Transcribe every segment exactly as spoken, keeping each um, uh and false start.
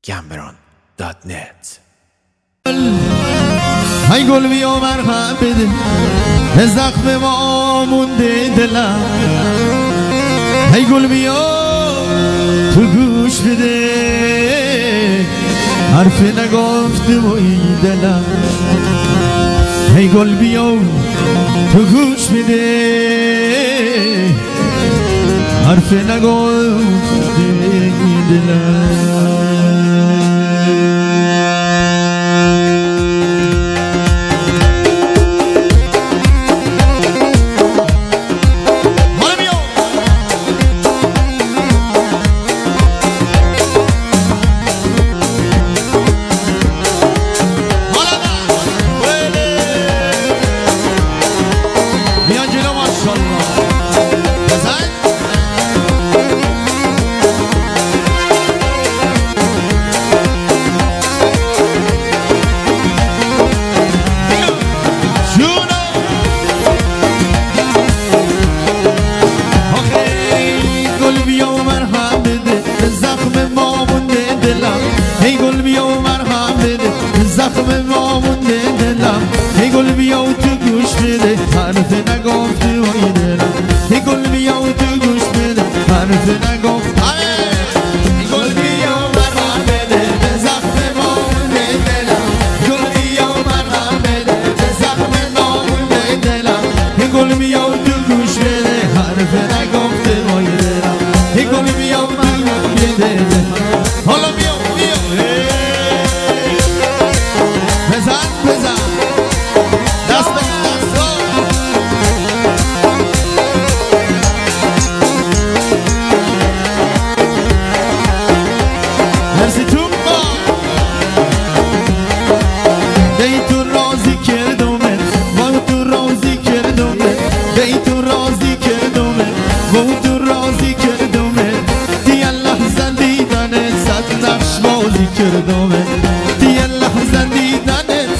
گمبران دات نت. ای گل بیا مرهم بده به زخم ما مونده دلم. ای گل بیا تو گوش بده حرف نگفته و این دلم. ای گل بیا تو گوش بده حرف نگفته این دلم. زخم ما مونده دلم. ای گل بیا تو گوش بده حرف نگفته و این دلم. ای گل بیا تو گوش بده حرف نگفته. ای گل بیا مرهم بده به زخم ما مونده دلم. گل بیا مرهم بده به زخم ما مونده دلم. ای گل بیا تو گوش بده حرف نگفته و این دلم. ای گل بیا مرهم بده. حالا بیا بیا بزن بزن دست به دست مرسی تو با دی تو رازی کردومه و تو رازی کردومه دی تو رازی کردومه و تو رازی کردومه دی لحظه دیدن صد نقش بازی کردومه دی لحظه دیدن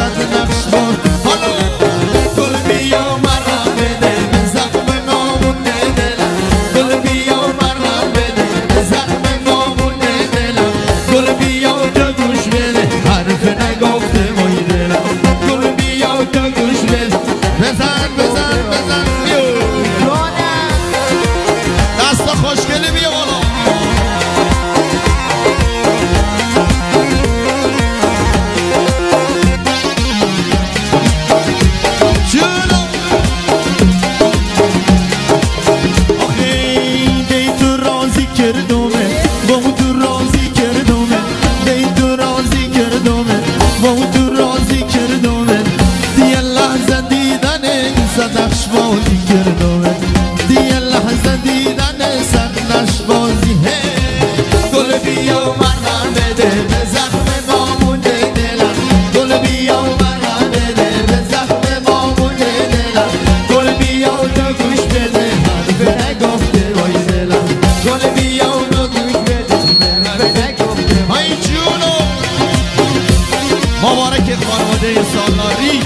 مبارک خانواده سالاری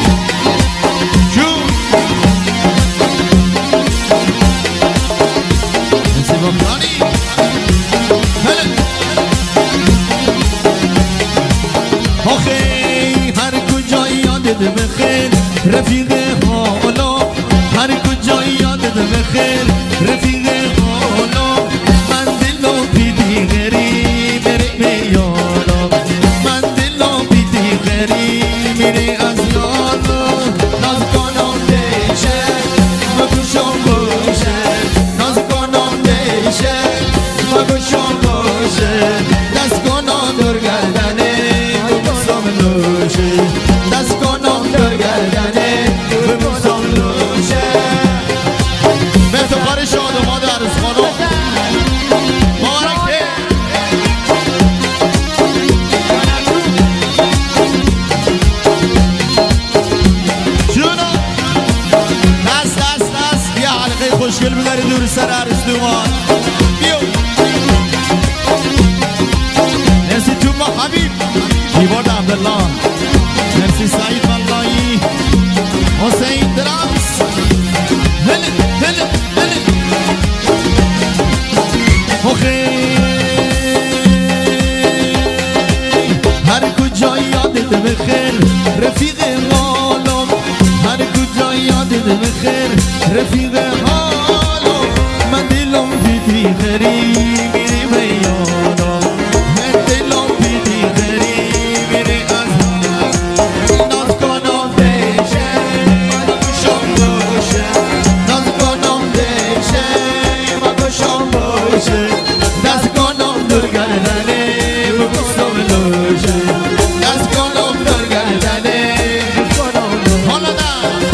جون نسیب بانی آخه هر کجا یادت بخیر رفیق حالا. هر کجا یادت بخیر رفیق حالا. من دلو بیدی غریب بری یالا. من دلو بیدی غریب میری از یالا. ناز کنم دیشه مگوشم باشه. ناز کنم دیشه مگوشم باشه. دست کنم دور گردنه بموسم لوشه. دست کنم دور گردنه بموسم لوشه. به افتخار شاد و مادر عروس خانم مبارکه. جونو دست دست دست یه حلقه خوشگل ببری دور سر عروس دومان. بیو مرسی تو ما حبیب کیبورد عبدالله. مرسی سعید واللهی حسین درامس. هله هله هله آخه یادت بخیر رفیق حالم، هر کجا یادت بخیر رفیق حالم. من دلم پیتی خری میری به یادم، من دلم پیتی خری میری از ناز کنم دیشه من گوشم باشه، ناز کنم دیشه من گوشم باشه، دست کنم دور گردنه بگوشم لوشه، دست کنم دور گردنه حالا نه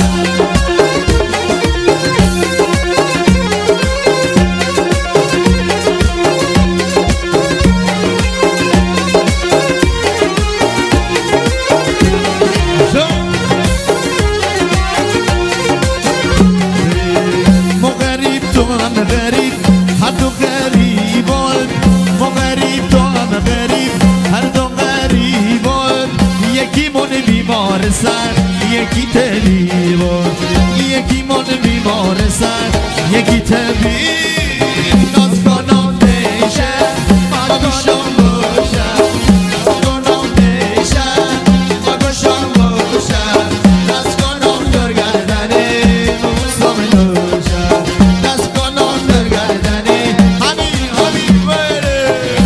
سر یکی تلیوان، یکی من بیمار سر یکی تبی ناز کنم دیشه من گوشم باشه، ناز کنم دیشه من گوشم باشه، دست کنم در گردنه موسم نوشه، دست کنم در گردنه همین همین بره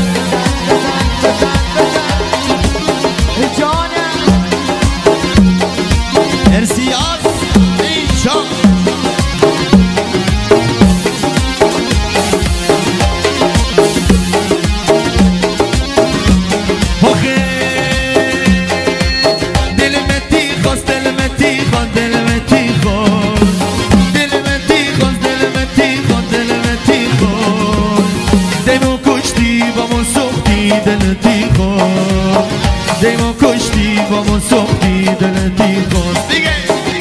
جانم ارسیاس ایشان آخه دل متی خواست دل متی خواست دل متی خواست دل متی خواست دل متی خواست دل متی خواست دیمو کشتی با من سختی دلتی خواست دیمو کشتی با من سختی دلتی خواست دیگه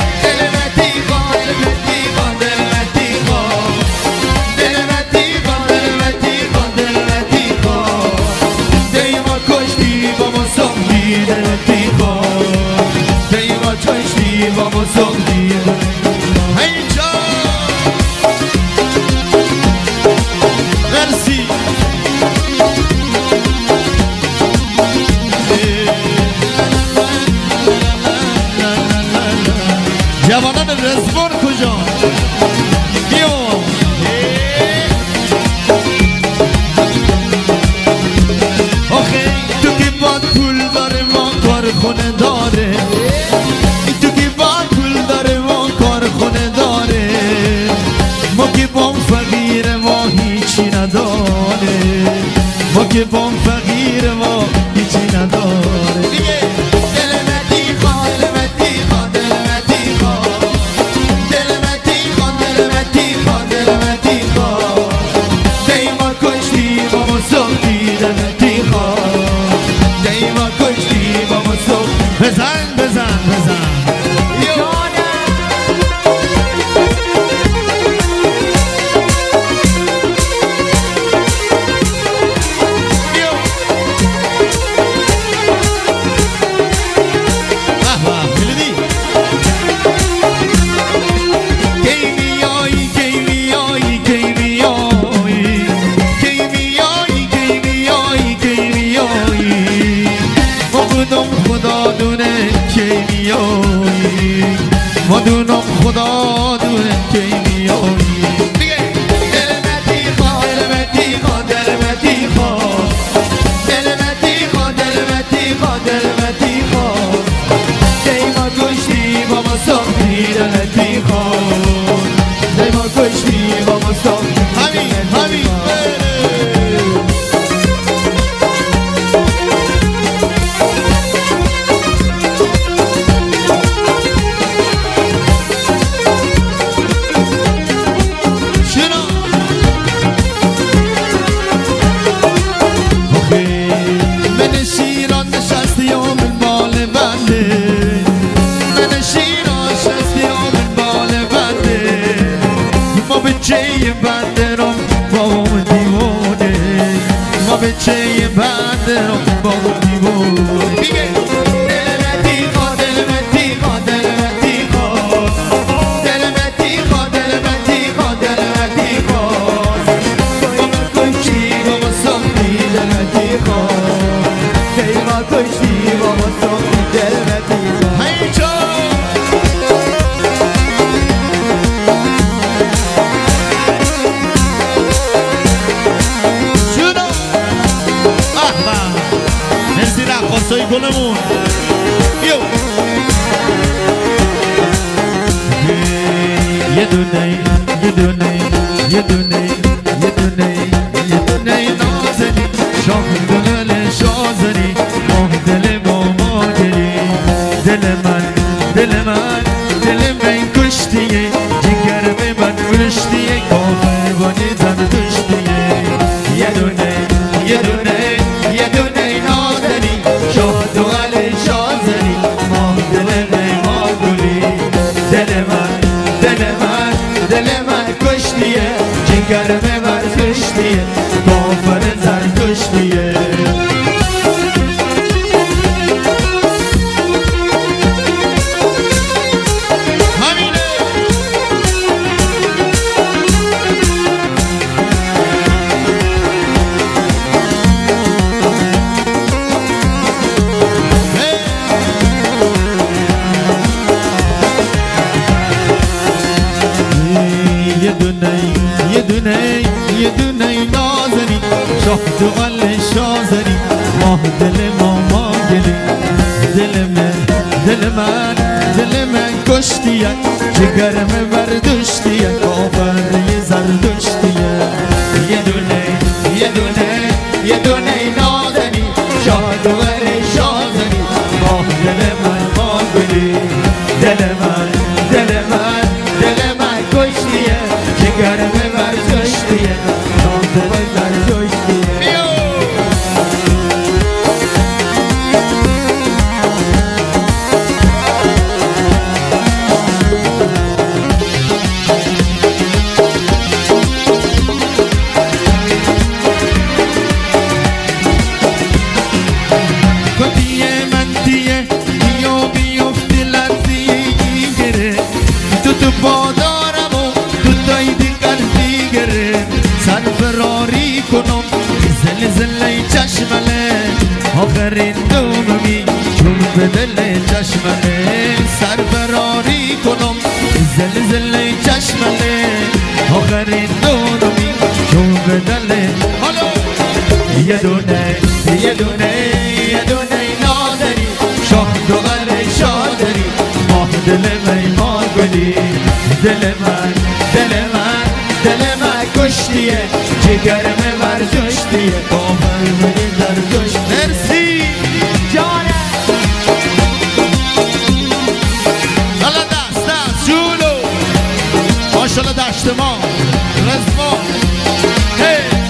vamos a unir. Hey John, merci. جوانان رزبان کجا؟ بیام. آخه تو که باد پول داره ما کارخونه داره، تو که باد پول داره ما کارخونه داره، ما که بام فقیر ما هیچی نداره، ما که بام فقیر ما هیچی نداره. دیگه دل متی خواه دل متی خواه دل متی خواه دل متی خواه دل متی خواه دل متی خواه دیما کشتی با ما سختی دل متی خواه دیما کشتی با ما سختی. بزن بزن بزن ما دونم خدا دونه که میایی. دیگه دل متی خواه دل متی خواه دل متی خواه دل متی خواه دل متی خواه دل متی خواه دیما کشتی با ما سختی دل متی خواه دیما کشتی با ما سختی همین همین بچه بندرم بابام دیوانه، ما بچه بندرم بابام دیوانه. دیگه دل متی خواه دل متی خواه دل متی خواه دل متی خواه دل متی خواه دل متی خواه دیما کشتی با ما سختی دل متی خواه دیما کشتی با ما سختی قصه گلمون بیو یه دونه یه دونه یه دونه یه دونه یه دونه نازنی شاه دل شازنی ماه دل ماما گری دل من دل من دل من کشتیه جگر به من کشتیه کافر بانی زن کشتیه یه دونه یه دونه یه دونه نازنی شاه دل شازنی ماه دل ما گلی دل من دل من دل من کشتیه جگر به من کشتیه کافر زن کشتیه یه دونه یه دونه یه دونه نازنی شاه دوال شازنی ماه دل ماما گلی دل من دل من دل من کشتیه جگرم بردشتیه کافر یه زردشتیه یه دونه یه دونه یه دونه نازنی شاه دوال شازنی ماه دل من ما گلی دل من دل من دل من کشتیه جگرم بردشتیه کافر بردشتیه بادارم و تو تایدی قلبی گره سر فراری کنم زل زل چشمله آخرین دومی چون به دل چشمله سر فراری کنم زل زل چشمله آخرین دومی چون به دل حالا یه دونه یه دونه یه دونه نادری شاه دوغل شادری ماه دل میمان گلی دل من دل من دل من کشتیه جگرم ورزشتیه کامل منی در کشت مرسی جانه حالا دست دست جولو ماشالله دشت ما رزما هی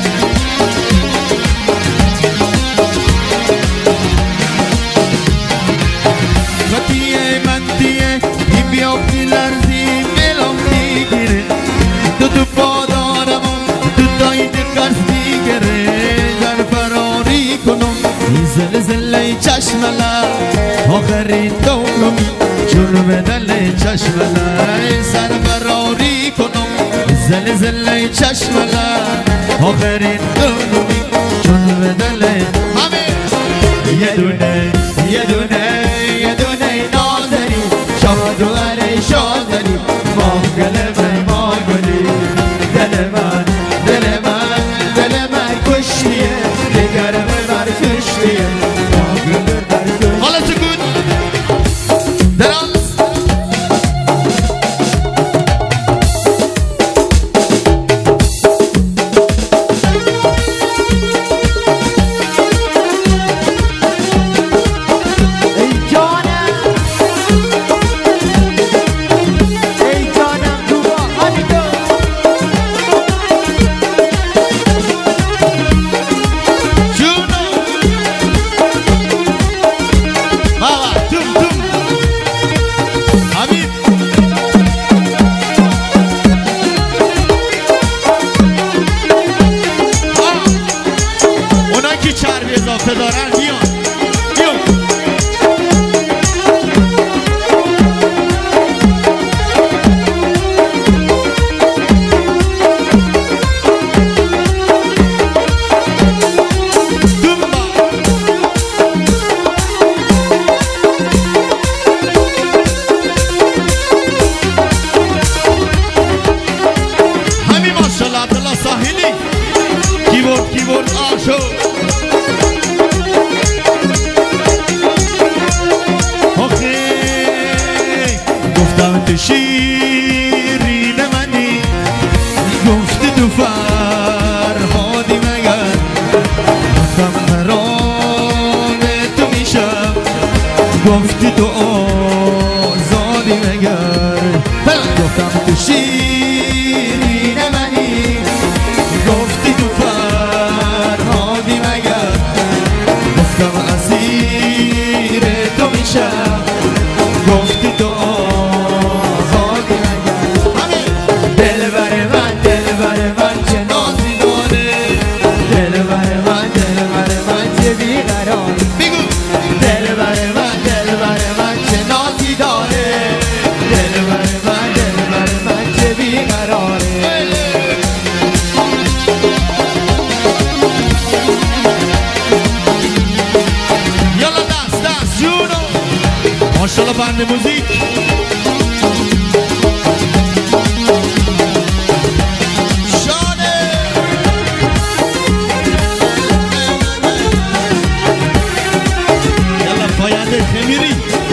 وقتیه من دیه این بیافتی لرزی ملام میگیره تو تو پادارم تو داید قصدی گره در فراری کنم زل زل چشمله آخرین دولمی چون به دل چشمله سر فراری کنم زل زل چشمله آخرین دولمی چون به دل همه یه دونه یه دونه یه دونه نازنی شاه دوال شازنی ماه گل ما گلی دل من دل من دل من کشتیه دگرم بر کشتیه ماه گل بر کشتیه حالا سکوت درانس تو شیرین منی گفتی تو فرهادی مگر گفتم حرام تو میشم گفتی تو آزادی مگر گفتم تو شیرین منی گفتی تو فرهادی مگر گفتم اسیر تو میشم گفتی تو آزادی مگر دلبر من دلبر من چه نازی داره دلبر من دلبر من چه بیقراری بگو دلبر من دلبر من چه نازی داره دلبر من دلبر من چه بیقراره یالا دست دست جونو ماشالله بند موزیک شانه یالا پاینده خمیری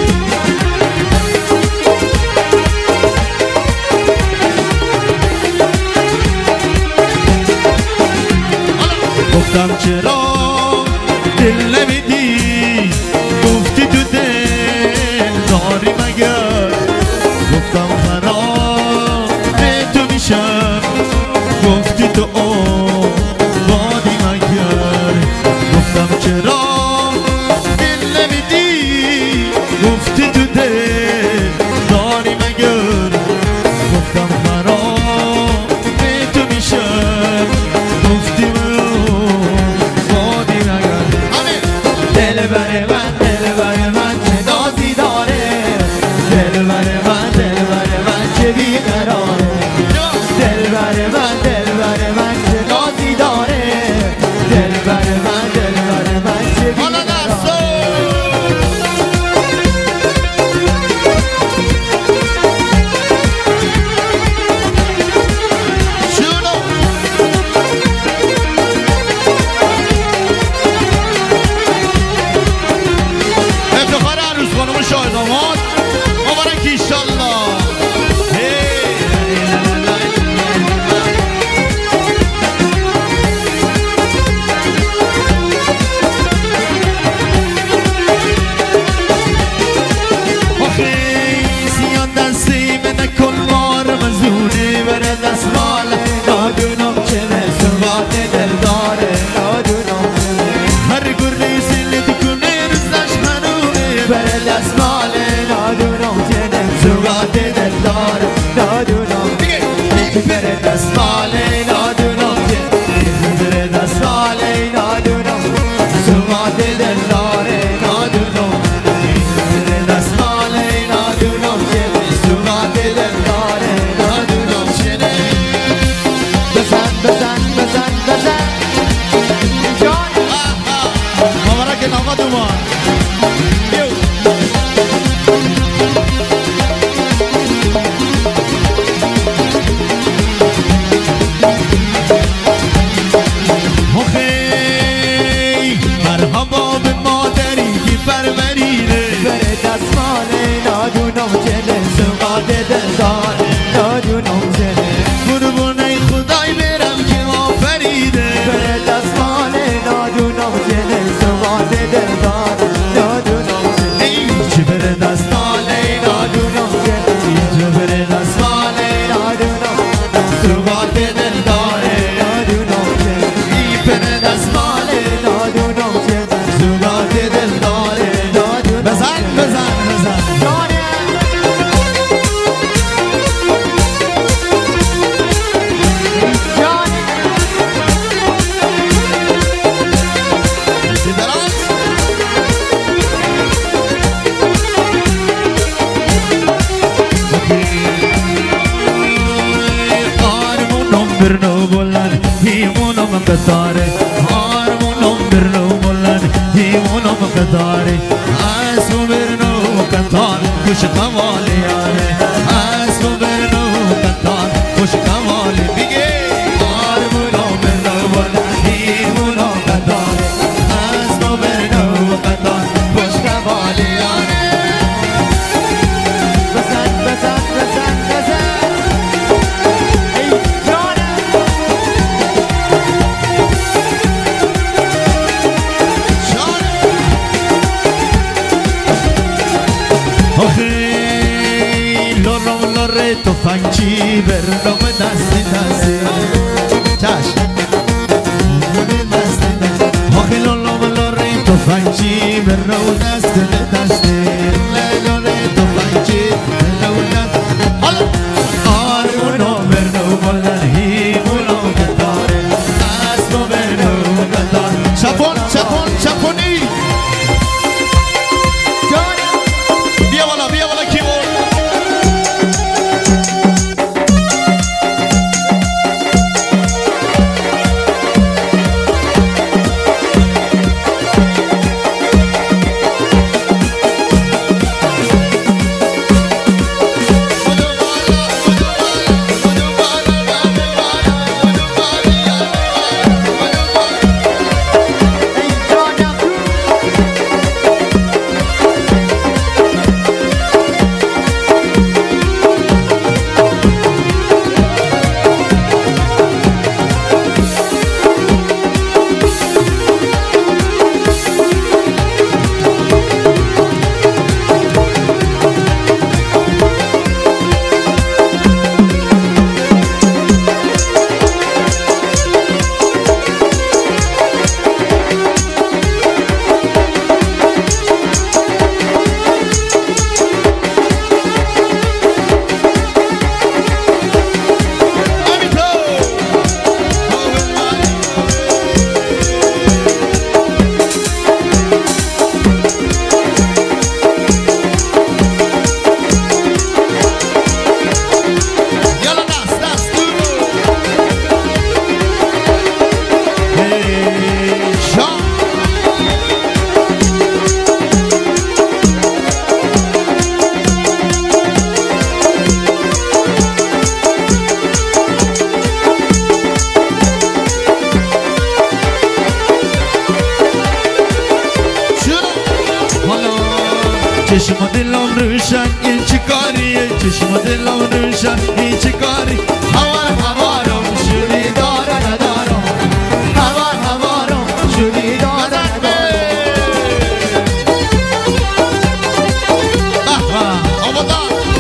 گفتم چرا دل نمیدی گفتی تو دل داری مگر گفتم خراب تو میشم گفتی تو آبادی مگر گفتم چرا دل نمیدی گفتی تو دل داری مگر گفتم خراب تو میشم گفتی آبادی مگر دلبر من دلبر من چه نازی داره دلبر من دلبر من چه بیقراره دلبر من دلبر من چه نازی داره دلبر من دلبر من چه بیقراره افتخار عروس خانم شاه داماد مبارک ایشالله زیاد دستی به نکن مار مزونه بره دست مال نادونم چه نسوات دل داره نادونم هر گرده سیلی تو کنه روزش خنومه بره دست مال نادونم چه نسوات دل داره نادونم بره دست مال نادونم چه بره دست مال نادونم سوات دل داره نادونم بره دست مال نادونم چه سوات دل داره نادونم چه بزن بزن بزن بزن جان مبارک ناقا دومان مرحبا به مادری که پرورینه بره دست مال نادونم چنه سوقات دلدار نادونم چنه قربونه خدای برم که آفریده بره دست مال نادونم چنه سوقات دلدار نادونم چنه چه بره دست مال نادونم چنه چه بره دست مال نادونم سوقات دلدار نادونم چنه بره دست مال نادونم چنه سوقات دلدار نادونم بزن بزن بزن برنو بلند هیمونم قطاره آرمونم برنو بلند هیمونم قطاره اسم برنو قطار خوش قوالی آره اسم برنو قطار خوش قوالی بگه آرمونم برنو بلند هیمونم قطاره اسم برنو قطار خوش قوالی آره بزن بزن بزن تفنگچی برنام دستی دستی چشم آخی لالا ملاره تفنگچی برنام دستی دستی لالا تفنگچی برنام دستی حالا آرمونو برنام ملارهی مولو گداره اسمو برنام گدار چپون چپون چپونی بیا والا بیا والا کیبورد چشم دلم روشن این چه کاریه چشم دلم روشن این چه کاری هوار هوارم شوری داره ندارم هوار هوارم شوری داره ندارم آها آماده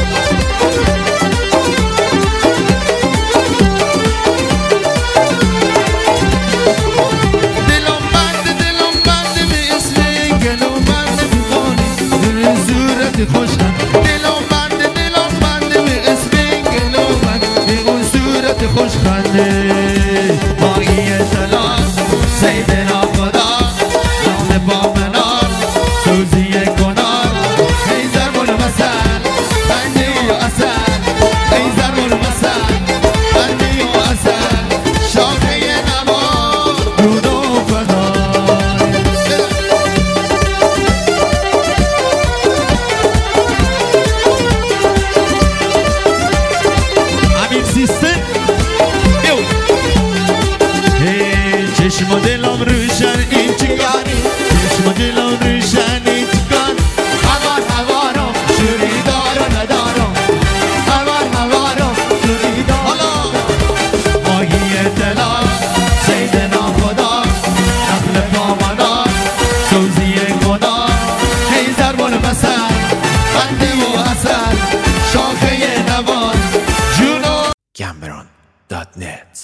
دلم بند دلم بند به اسم گلم بند میکنی صورت خوشم دلم بند دلم بند به اسم گلم بند به اون صورت خوشخنده ماهی طلا سید ناخدا نام با منار سوزی کنار ای ضرب المثل بندی و اصل ای ضرب المثل بندی و اصل شاخه نوار رود و فدار سیستم بیو هی چشم دلم روشن این چیکاری چشم دلم روشن این چیکار هوار هوارم شوری دارم ندارم هوار هوارم شوری دارم حالا ماهی طلا سید ناخدا نخل پامانا سوزی گناه هی ضرب المثل بنده و اصل شاخه نوار Cameron dot net